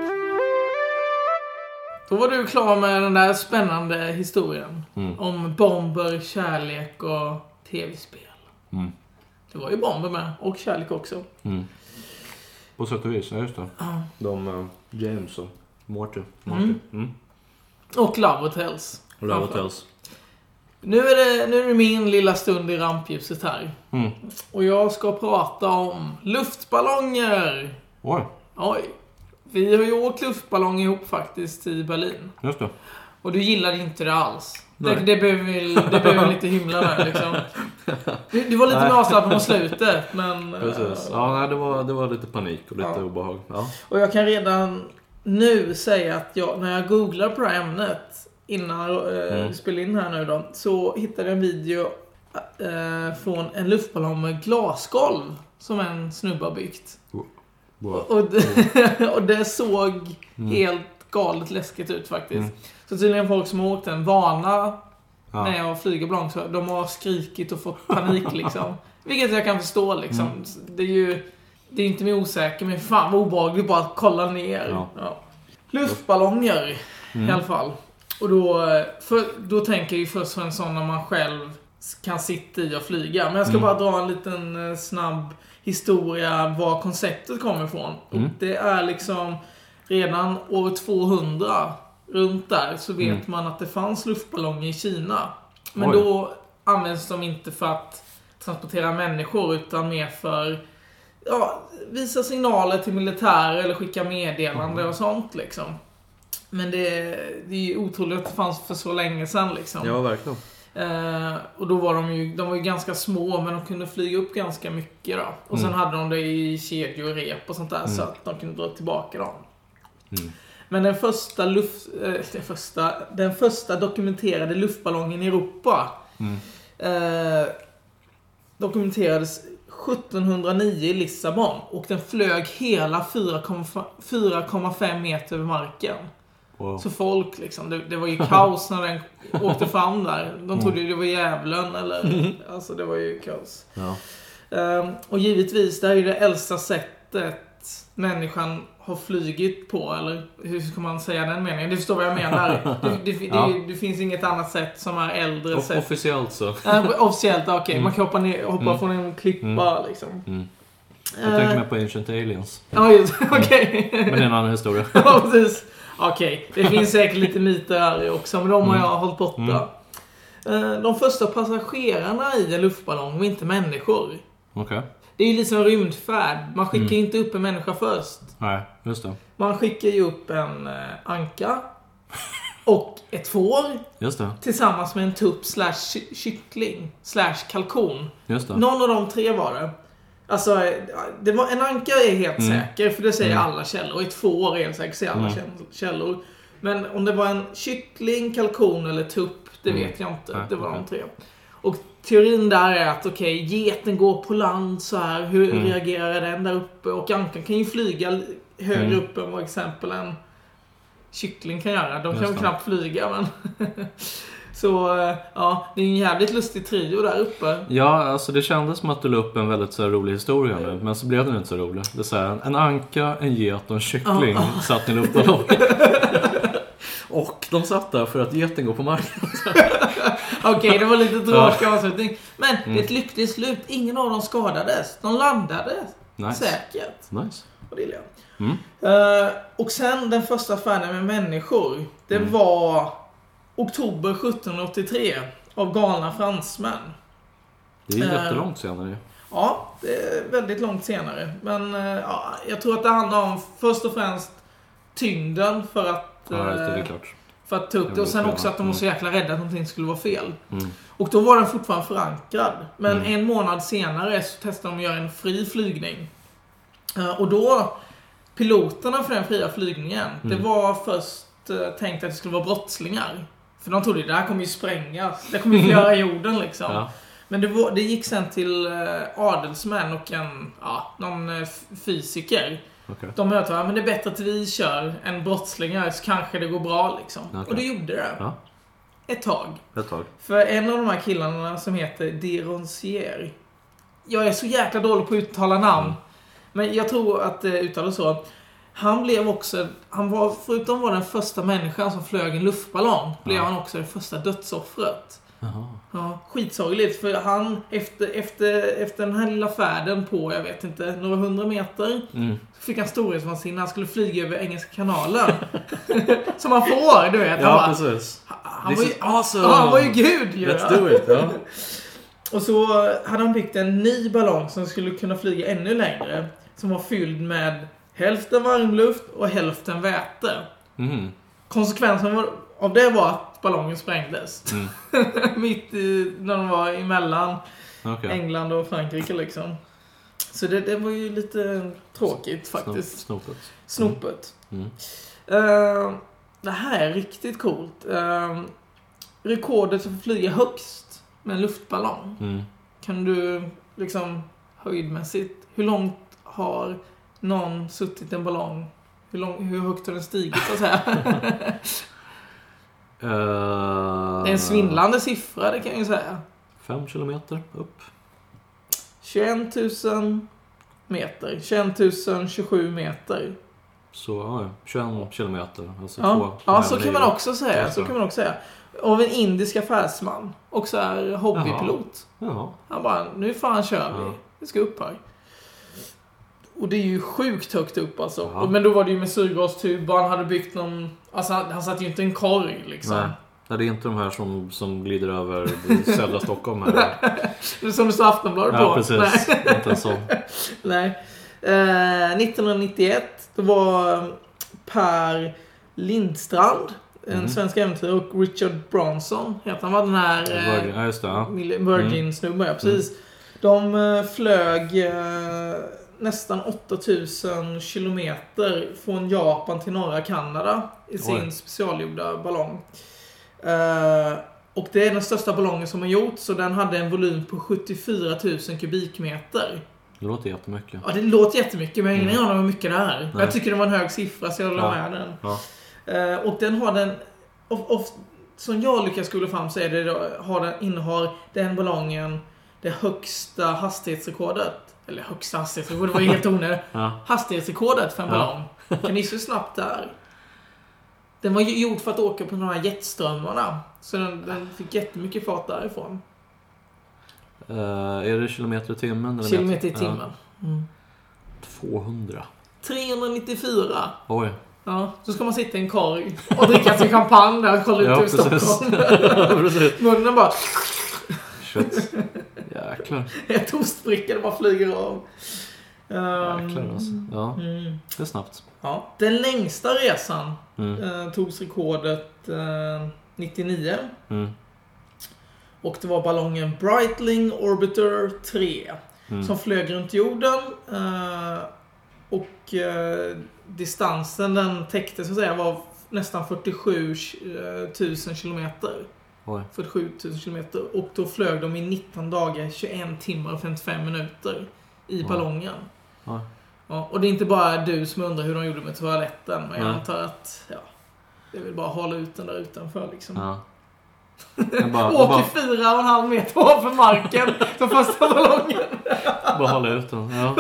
Då var du klar med den där spännande historien mm. om bomber, kärlek och tv-spel. Mm. Det var ju bomber med och kärlek också. Mm.
På sätt och vis, ja just det. Uh. De uh, James och Morty. Morty. Mm. Mm.
Och Love Hotels.
Love Hotels.
Nu är, det, nu är det min lilla stund i rampljuset här. Mm. Och jag ska prata om luftballonger.
Oj.
Oj. Vi har ju åkt luftballong ihop faktiskt i Berlin.
Just det.
Och du gillade inte det alls. Det, det behöver vi, det behöver lite himla där liksom. Du, du var lite mer avslappnad på slutet, men...
Precis. Ja, nej, det var, det var lite panik och lite ja. obehag. Ja.
Och jag kan redan nu säga att jag, när jag googlar på det här ämnet innan jag eh, mm. spelade in här nu då, så hittade jag en video eh, från en luftballong med glasgolv som en snubba byggt. Wow. Och, det, och det såg mm. helt galet läskigt ut faktiskt. Mm. Så tydligen folk som har åkt en vana ja. när jag flyger ballong så de har skrikit och fått panik liksom. Vilket jag kan förstå liksom. Mm. Det är ju det är inte mer osäker men fan vad obehagligt bara att kolla ner. Ja. Ja. Luftballonger mm. i alla fall. Och då, för, då tänker jag ju först på en sån när man själv kan sitta i och flyga. Men jag ska mm. bara dra en liten eh, snabb historia var konceptet kommer ifrån. Mm. Och det är liksom redan år tvåhundra runt där så vet mm. man att det fanns luftballonger i Kina. Men Oj. Då används de inte för att transportera människor utan mer för ja, visa signaler till militär eller skicka meddelande mm. och sånt liksom. Men det, det är ju otroligt att det fanns för så länge sedan liksom.
Ja, verkligen.
Eh, och då var de ju, de var ju ganska små men de kunde flyga upp ganska mycket då. Och sen mm. hade de det i kedjor och rep och sånt där mm. så att de kunde dra tillbaka dem. Mm. Men den första, luft, eh, den, första, den första dokumenterade luftballongen i Europa mm. eh, dokumenterades sjuttonhundranio i Lissabon och den flög hela fyra komma fem meter över marken. Wow. Så folk liksom, det, det var ju kaos när den åkte fram där. De trodde mm. det var djävulen eller, alltså det var ju kaos. Ja. Um, och givetvis, det här är ju det äldsta sättet människan har flygit på, eller hur ska man säga den meningen? Du förstår vad jag menar. Det, det, ja. det, det finns inget annat sätt som är äldre
o-
sätt.
Officiellt så.
Uh, officiellt, okej. Okay. Mm. Man kan hoppa, ner, hoppa mm. från en klippa mm. liksom. Mm.
Jag uh, tänker mig på Ancient Aliens.
Ja, just okej.
Okay. Men det är en annan historia.
Ja, precis. Okej, okay. Det finns säkert lite myter här också, men de har jag mm. hållit borta. Mm. De första passagerarna i en luftballong var inte människor.
Okej. Okay.
Det är ju liksom rymdfärd. Man skickar mm. inte upp en människa först.
Nej, just det.
Man skickar ju upp en eh, anka och ett får. Just det. Tillsammans med en tupp slash kyckling slash kalkon. Just det. Någon av de tre var det. Alltså, det var, en anka är helt mm. säker, för det säger mm. alla källor. Och ett får är helt säker, säger alla mm. källor. Men om det var en kyckling, kalkon eller tupp, det mm. vet jag inte. Nej, det var okay. de tre. Och teorin där är att okej, okay, geten går på land så här. Hur mm. reagerar den där uppe? Och ankan kan ju flyga högre mm. upp än vad exempel en kyckling kan göra. De kan ju knappt flyga, men... Så, ja, det är en jävligt lustig trio där uppe.
Ja, alltså det kändes som att du la upp en väldigt så här, rolig historia nu. Men så blev den inte så rolig. Det är så här, en anka, en get och en kyckling oh, oh. satt i luftballong. Och de satt där för att geten går på marken.
Okej, okay, det var lite tråkig avslutning. Men mm. det är ett lyckligt slut. Ingen av dem skadades. De landade nice. Säkert.
Nice.
Och det är mm. uh, Och sen den första färden med människor. Det mm. var... oktober sjuttonhundraåttiotre av galna fransmän.
Det är ju jättelångt senare.
Ja, det är väldigt långt senare. Men ja, jag tror att det handlar om först och främst tyngden för att
ja, det är klart.
För att ta upp det. Och sen också att de var så jäkla rädda att någonting skulle vara fel.
Mm.
Och då var den fortfarande förankrad. Men mm. en månad senare så testade de att göra en fri flygning. Och då, piloterna för den fria flygningen, mm. det var först tänkt att det skulle vara brottslingar. För de trodde att det här kommer ju sprängas. Det kommer ju flöra jorden liksom. Ja. Men det, var, det gick sen till adelsmän och en, ja, någon fysiker. Okay. De hörde att men det är bättre att vi kör än brottslingar så kanske det går bra liksom. Okay. Och det gjorde det. Ja. Ett tag.
Ett tag.
För en av de här killarna som heter de Ronsier. Jag är så jäkla dålig på att uttala namn. Mm. Men jag tror att det uttalas så. Han blev också, han var, förutom var den första människan som flög en luftballong, blev ja. han också det första dödsoffret. Jaha. Ja, skitsorgligt, för han efter, efter, efter den här lilla färden på, jag vet inte, några hundra meter, mm. så fick han storhetsvansinne. Han skulle flyga över Engelska kanalen. Som man får, du vet.
Ja,
han,
precis.
Han, han, var ju, awesome. han var ju gud. Ju,
Let's do it, ja.
Och så hade han byggt en ny ballong som skulle kunna flyga ännu längre, som var fylld med hälften varmluft och hälften väte. Mm. Konsekvensen av det var att ballongen sprängdes. Mm. Mitt i, när de var emellan okay. England och Frankrike liksom. Så det, det var ju lite tråkigt faktiskt.
Snopet.
Snopet.
Mm.
Uh, det här är riktigt coolt. Uh, rekordet för att flyga högst med en luftballong. Mm. Kan du liksom höjdmässigt, hur långt har någon suttit i en ballong? Hur, lång, hur högt har den stigit så att säga? uh, det är en svindlande siffra, det kan jag ju säga.
Fem kilometer upp.
tjugoett tusen meter. tjugoett tusen tjugosju meter.
Så ja, tjugoen kilometer. Alltså
ja,
två,
ja så kan man också säga. Så kan man också säga. Av en indisk affärsman. Och så är hobbypilot.
Jaha. Jaha.
Han bara, nu fan kör vi.
Ja.
Vi ska upp här. Och det är ju sjukt högt upp alltså.
Ja.
Men då var det ju med syrgastub. Han hade byggt någon... Alltså han, han satt ju inte en korg liksom.
Nej. Nej, det är inte de här som, som glider över södra Stockholm här.
Det är som det står Aftonbladet på.
Ja, precis.
Nej.
Inte så.
Nej. Eh, nittonhundranittioett då var Per Lindstrand, en mm. svensk äventyrare, och Richard Branson heter han, var den här eh,
Virgin, ja, just det, ja.
Virgin-snubben, ja, precis. Mm. De eh, flög eh, nästan åtta tusen kilometer från Japan till norra Kanada i sin Oj. specialgjorda ballong. Uh, och det är den största ballongen som har gjorts, så den hade en volym på sjuttiofyra tusen kubikmeter.
Det låter jättemycket.
Ja, det låter jättemycket, men jag har ingen aning om hur mycket det är.
Nej.
Jag tycker det var en hög siffra, så jag håller
ja.
med den.
Ja.
Uh, och den har den, of, of, som jag lyckas skola fram så är det då, har den, innehar den ballongen det högsta hastighetsrekordet. Eller högsta hastighetsrekordet, det var ju helt onödigt. ja. Hastighetsrekordet för en ja. ballong. Kan ni se snabbt där? Den var ju gjord för att åka på de här jetströmmarna. Så den, den fick jättemycket fart därifrån.
Uh, är det kilometer i timmen? Eller
kilometer i timmen. Ja. Mm.
tvåhundra.
trehundranittiofyra.
Oj.
Ja, så ska man sitta i en korg och dricka sin champagne där och kolla ut
ja,
över Stockholm.
precis.
Munnen bara...
Kött. Jäklar.
Ett ostbricka, det bara flyger av.
Um, Jäklar alltså. Ja, mm. det är snabbt.
Ja. Den längsta resan
mm.
eh, togs rekordet eh, nittionio.
Mm.
Och det var ballongen Breitling Orbiter tre mm. som flög runt jorden. Eh, och eh, distansen den täckte så att säga var nästan fyrtiosju tusen kilometer.
Oj.
fyrtiosju tusen kilometer. Och då flög de i nitton dagar, tjugoen timmar och femtiofem minuter i Oj. ballongen.
Oj.
Ja, och det är inte bara du som undrar hur de gjorde med toaletten. Men jag
Nej.
antar att ja, det vill bara hålla ut den där utanför liksom.
Ja.
Bara, åttiofyra komma fem meter ovanför marken som första ballongen.
Bara hålla ut den. Ja.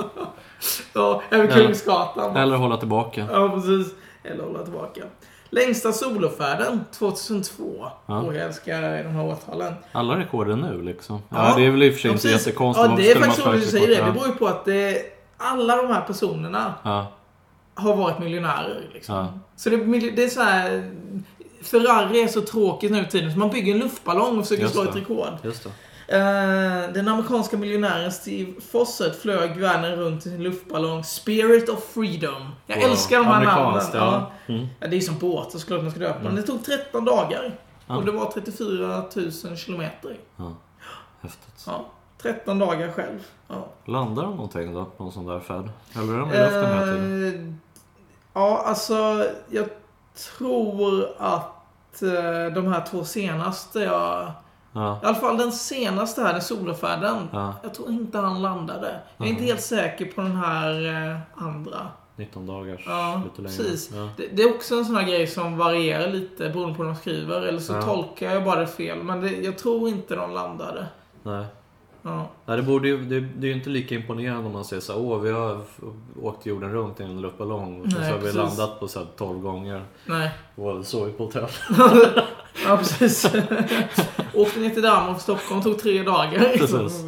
Ja, över Kungsgatan.
Eller hålla tillbaka.
Ja, precis. Eller hålla tillbaka. Längsta solofärden tjugohundratvå. Ja. Och jag älskar de här årtalen.
Alla rekorder nu liksom. Ja, ja det är väl i och för sig inte
ja,
jättekonstigt.
Ja, det är faktiskt så du säger det. Det beror ju på att det, alla de här personerna
ja.
har varit miljonärer liksom.
Ja.
Så det, det är så här... Ferrari är så tråkigt nu i tiden så man bygger en luftballong och försöker slå ett rekord.
Just det.
Uh, den amerikanska miljonären Steve Fossett flög världen runt i sin luftballong Spirit of Freedom. Jag wow. älskar de här namnen.
Ja. Mm.
Ja, det är som båt så såklart man ska döpa. Mm. Men det tog tretton dagar. Ja. Och det var trettiofyra tusen kilometer.
Ja. Häftigt.
Ja. tretton dagar själv. Ja.
Landar de någonting då på en sån där färd? Eller är de i luften uh, hela tiden?
Ja, alltså jag tror att uh, de här två senaste jag... Ja. I alla fall den senaste här, den solofärden. Ja. Jag tror inte han landade. Jag är mm. inte helt säker på den här eh, andra.
nitton dagars.
Ja,
lite längre.
Precis.
Ja.
Det, det är också en sån här grej som varierar lite beroende på vad de skriver. Eller så ja. tolkar jag bara det fel. Men det, jag tror inte de landade.
Nej.
Ja.
Nej, det, borde ju, det, det är ju inte lika imponerande om man säger så åh, vi har åkt jorden runt i en luftballong och Nej, så har vi precis. landat på så här tolv gånger.
Nej.
Och så på hotell.
Ja, precis. Åkte ner till Danmark och Stockholm, tog tre dagar.
Precis.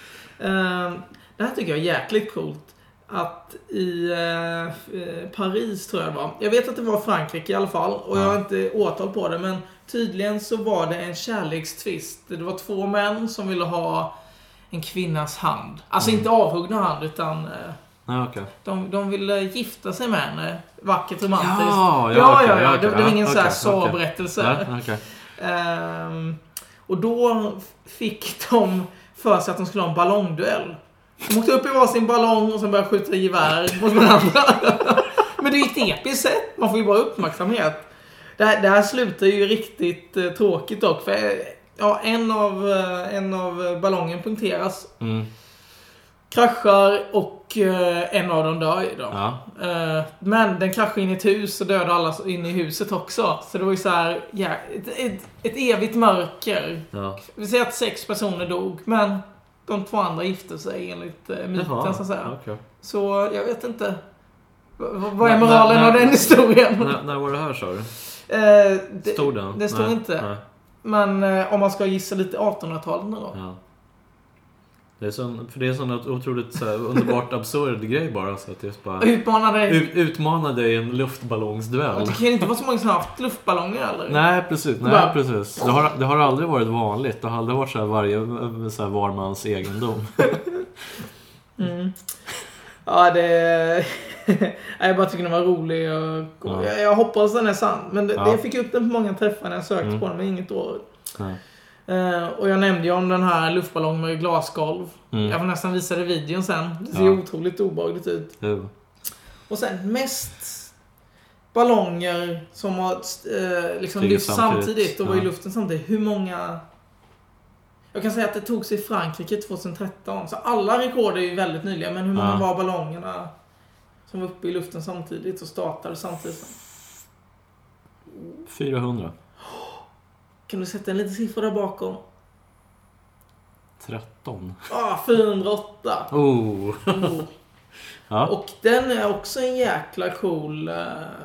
Det här tycker jag är jäkligt coolt. Att i eh, Paris tror jag det var. Jag vet att det var Frankrike i alla fall. Och jag har inte åtal på det. Men tydligen så var det en kärlekstvist. Det var två män som ville ha en kvinnas hand. Alltså mm. inte avhuggna hand utan... Eh,
ja, okay.
de, de ville gifta sig med henne. Vackert romantiskt.
Ja, ja,
ja,
okay,
ja, ja.
Okay,
det, det var ingen
okay,
sån här
okay,
så-berättelse.
Okay. Okay.
Um, och då fick de för sig att de skulle ha en ballongduell. De åkte upp i varsin ballong och sen började skjuta gevär mot varandra. Men det är ju ett episkt sätt. Man får ju bara uppmärksamhet. Det här, det här slutar ju riktigt uh, tråkigt dock. För ja, en av, uh, en av ballongen punkteras.
Mm.
Kraschar och uh, en av dem dör då.
Ja.
Uh, men den kraschar in i ett hus och dödar alla in i huset också. Så det var ju så här, ja, ett, ett, ett evigt mörker.
Ja.
Vi säger att sex personer dog, men de två andra gifte sig enligt uh, myten. Jaha, så att säga.
Okay.
Så jag vet inte. Vad är moralen när, av den historien?
När, när var det här, sa du?
Eh, det,
stod den?
Det står
nej,
inte.
Nej.
Men eh, om man ska gissa lite artonhundratalet nu då.
Ja. Det är sån, för det är sån otroligt så här, underbart absurd grej bara. Så att just bara
utmana dig.
Ut, utmana dig i en luftballongsduell.
Det kan inte vara så många som har haft luftballonger eller?
Nej, precis. Nej,
bara...
precis. Det, har, det har aldrig varit vanligt. Det har aldrig varit så här varje så här varmans egendom.
mm. Ja, det... jag bara tycker den var rolig. Och... Ja. Jag, jag hoppas den är sann. Men det, ja. det fick upp den på många träffar när jag sökte mm. på den, men inget år.
Nej.
Uh, och jag nämnde ju om den här luftballongen med glasgolv. Mm. Jag får nästan visa det i videon sen. Det ser ja. otroligt obehagligt ut.
Mm.
Och sen mest ballonger som har uh, liksom lyft samtidigt. samtidigt och ja. var i luften samtidigt. Hur många... Jag kan säga att det tog sig i Frankrike tjugohundratretton. Så alla rekord är ju väldigt nyliga. Men hur många ja. var ballongerna som var uppe i luften samtidigt och startade samtidigt?
fyrahundra.
Kan du sätta en liten siffra där bakom?
tretton.
Ah, fyrahundraåtta.
Oh.
oh. ja. Och den är också en jäkla cool uh,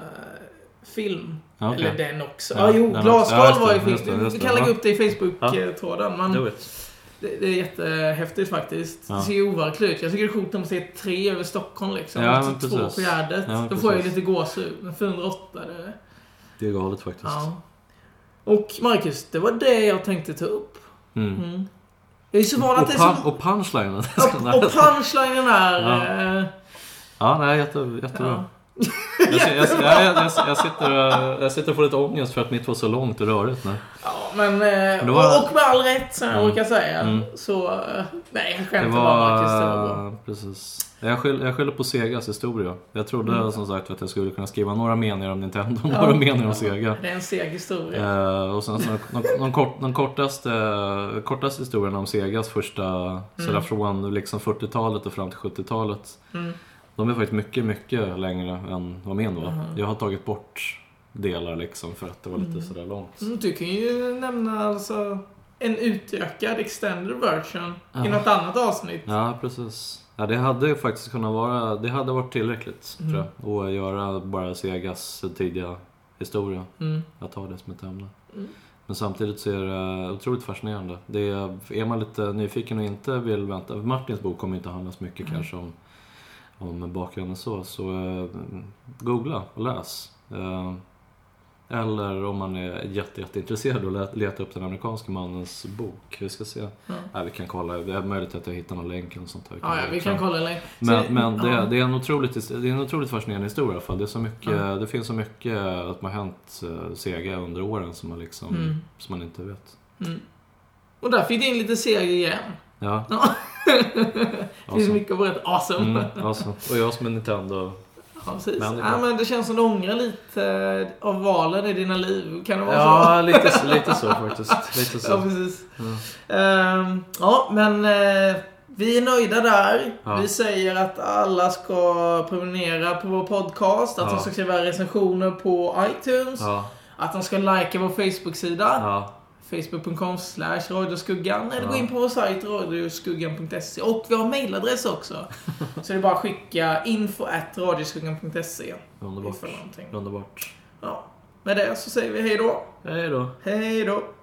film. Okay. Eller den också. Ja, ah, jo, Glasgolv var ju film. Du kan lägga upp det i Facebook-tråden. Ja. Men det, det är jättehäftigt faktiskt. Ja. Det ser ju overkligt ut. Jag tycker det är coolt när man ser tre över Stockholm liksom.
Ja,
och två på Gärdet. Ja, då får jag lite gåshud. Men fyrahundraåtta, det...
det är galet faktiskt.
Ja. Och Marcus, det var det jag tänkte ta upp.
Mm. Mm.
Jag är så van att det är så...
Och punchlinen.
Och, och punchlinen är...
Ja, äh... ja nej, jätte, jättebra. Ja. Jag, jag, jag, jag, jag, sitter, jag sitter och får lite ångest för att mitt var så långt och rörigt. Nej.
Ja, men... men var... Och med all rätt, som jag brukar säga. Mm. Så... Nej, jag skämtar bara, Marcus. Det var bra.
Precis. Jag skyller, jag skyller på Segas historia. Jag trodde mm. som sagt att jag skulle kunna skriva några meningar om Nintendo och ja. några meningar om Sega.
Det är en seg historia.
Uh, och sen så någon, någon, kort, någon kortaste, kortaste historien om Segas första mm. sådär från liksom fyrtiotalet och fram till sjuttiotalet. Mm. De är faktiskt mycket, mycket längre än vad min var. Mm. Jag har tagit bort delar liksom för att det var lite mm. sådär långt.
Mm, du kan ju nämna alltså en utökad extended version ja. i något annat avsnitt.
Ja, precis. Ja, det hade ju faktiskt kunnat vara, det hade varit tillräckligt mm. tror jag. Och göra bara Segas tidiga historia. Mm. Att ta det som ett ämne. Mm. Men samtidigt så är det otroligt fascinerande. Det är, är man lite nyfiken och inte vill vänta. Martins bok kommer inte handla så mycket mm. kanske om, om bakgrunden så. Så uh, googla och läs. Uh, Eller om man är jätte, jätte intresserad och leta upp den amerikanska mannens bok. Vi ska se. Mm. Nej, vi kan kolla. Det är möjligt att jag hittar någon länk eller sånt här.
Ja, ja, vi kan kolla länk.
Men, så, men det, ja. det, är en otroligt, det är en otroligt fascinerande historia i alla fall. Det, är så mycket, mm. det finns så mycket att man har hänt uh, Sega under åren som man, liksom, mm. som man inte vet.
Mm. Och där fick det in lite Sega igen.
Ja.
Det finns mycket att berätta. Awesome.
Mm, awesome. Och jag som är Nintendo...
Ja, precis. Men, ja, men det känns som du ångrar lite av valen i dina liv. Kan det vara
ja,
så?
Ja, lite, lite så faktiskt. Lite så.
Ja, precis. Ja, um, ja men uh, vi är nöjda där. Ja. Vi säger att alla ska prenumerera på vår podcast. Att ja. de ska skriva recensioner på iTunes. Ja. Att de ska likea vår Facebook-sida. Ja. facebook punkt com slash radioskuggan eller ja. gå in på vår sajt radioskuggan punkt se och vi har mailadress också. Så det är bara att skicka info at radioskuggan punkt se.
Underbart. Underbart.
Ja. Med det så säger vi hej då.
Hej då.
Hej då.